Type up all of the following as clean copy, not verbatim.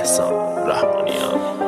احسان رحمانیان.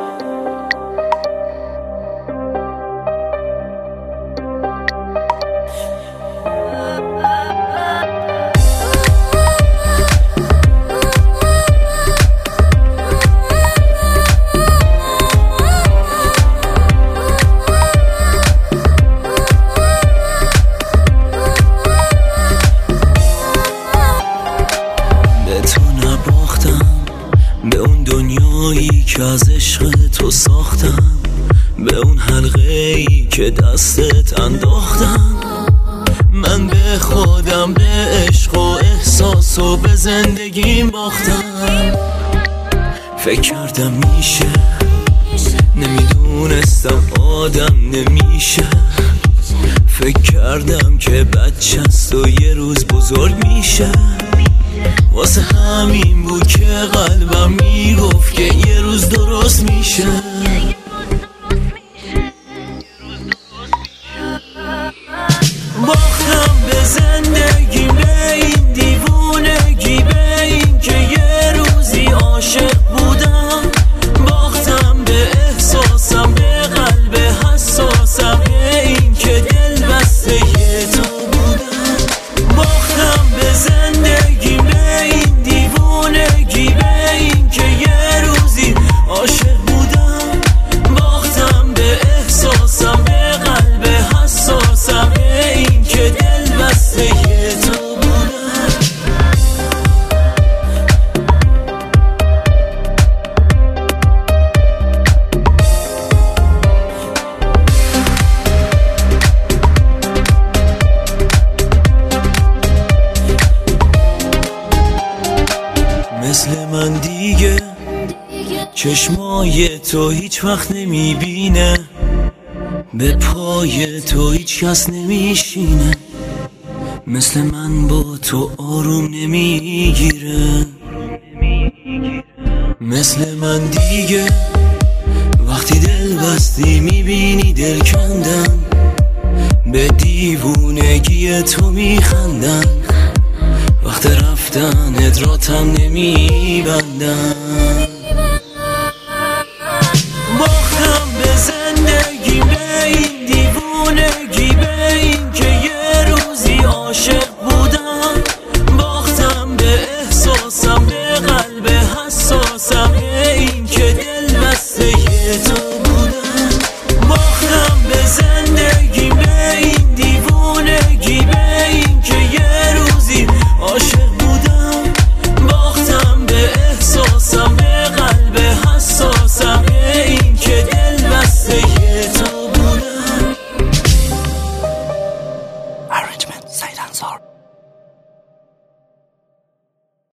به اون دنیایی که از عشق تو ساختم، به اون حلقه‌ای که دستت انداختم. من به خودم، به عشق و احساس و به زندگیم باختم. فکر کردم میشه، نمیدونستم آدم نمیشه. فکر کردم که بچه است و یه روز بزرگ میشه. واسه همین بود که قلبم میگفت که یه روز درست میشه. باختم به زندگی، به این دیوونگی، به این که یه روزی عاشق بودم. باختم به احساسم، به قلب حساسم، به این که دل بسته یه تو بودم. باختم به زندگی، به این دیوونگی، به این که یه روزی عاشق بودم. باختم به احساسم، به قلب حساسم، به این که دل بسته یه تو بودم. مثل من دیگه چشمای تو هیچ وقت نمیبینه، به پای تو هیچ کس نمیشینه. مثل من با تو آروم نمیگیره. مثل من دیگه وقتی دل بستی میبینی دل کندن، به دیوونگی تو میخندن. وقت رفتن ادراتم نمیبندن.